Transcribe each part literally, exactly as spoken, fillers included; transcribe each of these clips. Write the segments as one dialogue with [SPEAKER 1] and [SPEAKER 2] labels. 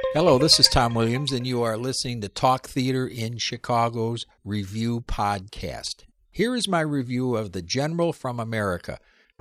[SPEAKER 1] Hello, this is Tom Williams, and you are listening to Talk Theater in Chicago's Review Podcast. Here is my review of The General from America.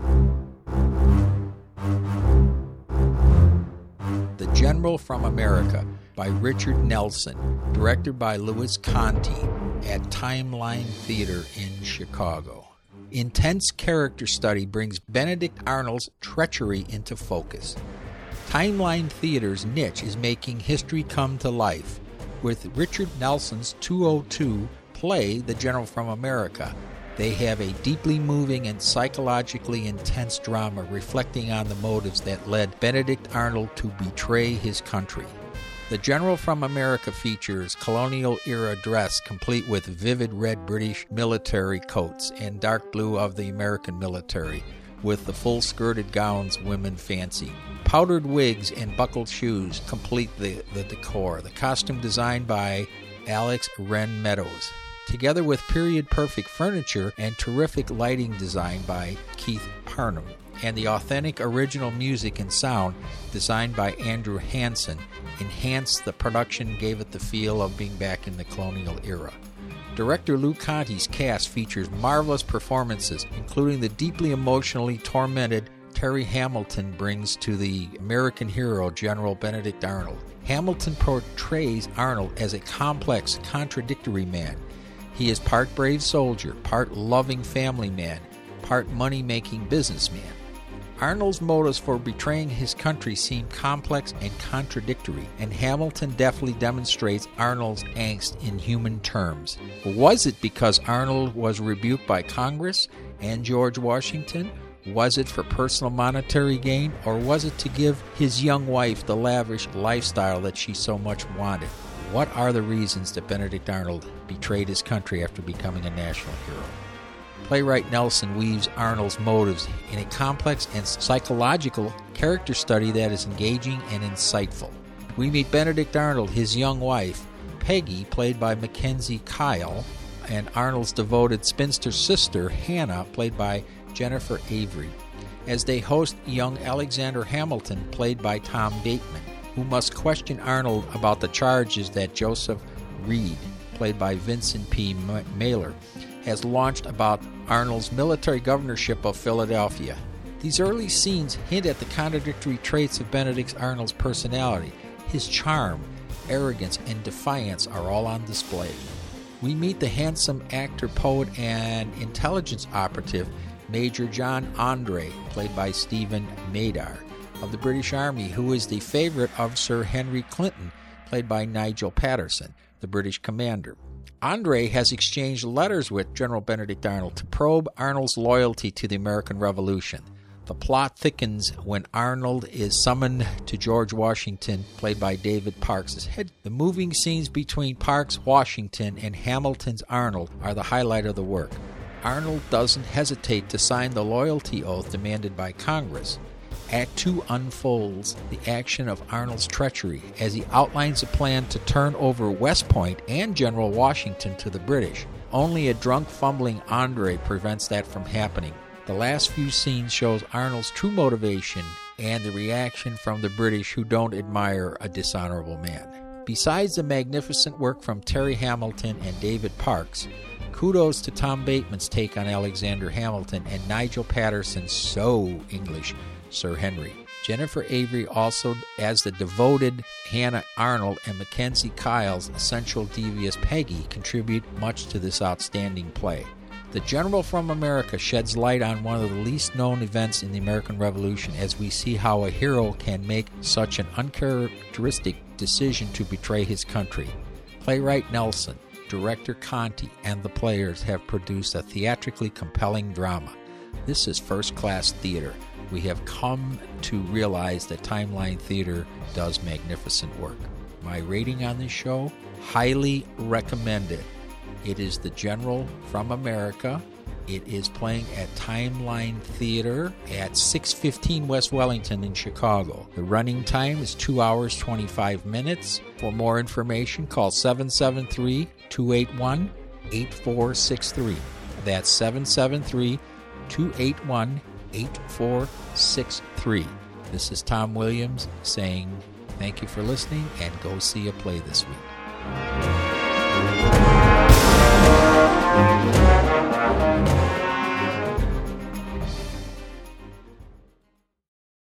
[SPEAKER 1] The General from America by Richard Nelson, directed by Louis Conti at Timeline Theater in Chicago. Intense character study brings Benedict Arnold's treachery into focus. Timeline Theater's niche is making history come to life, with Richard Nelson's two oh two play, The General from America. They have a deeply moving and psychologically intense drama reflecting on the motives that led Benedict Arnold to betray his country. The General from America features colonial-era dress complete with vivid red British military coats and dark blue of the American military, with the full-skirted gowns women fancy. Powdered wigs and buckled shoes complete the, the decor. The costume designed by Alex Wren Meadows, together with period-perfect furniture and terrific lighting design by Keith Parnham, and the authentic original music and sound designed by Andrew Hansen enhanced the production, gave it the feel of being back in the colonial era. Director Lou Conti's cast features marvelous performances, including the deeply emotionally tormented Terry Hamilton brings to the American hero General Benedict Arnold. Hamilton portrays Arnold as a complex, contradictory man. He is part brave soldier, part loving family man, part money-making businessman. Arnold's motives for betraying his country seem complex and contradictory, and Hamilton deftly demonstrates Arnold's angst in human terms. Was it because Arnold was rebuked by Congress and George Washington? Was it for personal monetary gain, or was it to give his young wife the lavish lifestyle that she so much wanted? What are the reasons that Benedict Arnold betrayed his country after becoming a national hero? Playwright Nelson weaves Arnold's motives in a complex and psychological character study that is engaging and insightful. We meet Benedict Arnold, his young wife, Peggy, played by Mackenzie Kyle, and Arnold's devoted spinster sister, Hannah, played by Jennifer Avery, as they host young Alexander Hamilton, played by Tom Bateman, who must question Arnold about the charges that Joseph Reed, played by Vincent P. Mailer, has launched about Arnold's military governorship of Philadelphia. These early scenes hint at the contradictory traits of Benedict Arnold's personality. His charm, arrogance, and defiance are all on display. We meet the handsome actor, poet, and intelligence operative Major John Andre, played by Stephen Madar, of the British Army, who is the favorite of Sir Henry Clinton, played by Nigel Patterson, the British commander. Andre has exchanged letters with General Benedict Arnold to probe Arnold's loyalty to the American Revolution. The plot thickens when Arnold is summoned to George Washington, played by David Parks' head. The moving scenes between Parks, Washington, and Hamilton's Arnold are the highlight of the work. Arnold doesn't hesitate to sign the loyalty oath demanded by Congress. Act two unfolds the action of Arnold's treachery as he outlines a plan to turn over West Point and General Washington to the British. Only a drunk, fumbling Andre prevents that from happening. The last few scenes shows Arnold's true motivation and the reaction from the British, who don't admire a dishonorable man. Besides the magnificent work from Terry Hamilton and David Parks, kudos to Tom Bateman's take on Alexander Hamilton and Nigel Patterson's so English Sir Henry. Jennifer Avery also as the devoted Hannah Arnold, and Mackenzie Kyle's essential devious Peggy contribute much to this outstanding play. The General from America sheds light on one of the least known events in the American Revolution, as we see how a hero can make such an uncharacteristic decision to betray his country. Playwright Nelson, director Conti, and the players have produced a theatrically compelling drama. This is first-class theater. We have come to realize that Timeline Theater does magnificent work. My rating on this show, highly recommended. It is The General from America. It is playing at Timeline Theater at six fifteen West Wellington in Chicago. The running time is two hours, twenty-five minutes. For more information, call seven seven three, two eight one, eight four six three. That's seven seven three, two eight one, eight four six three. This is Tom Williams saying Thank you for listening, and go see a play this week.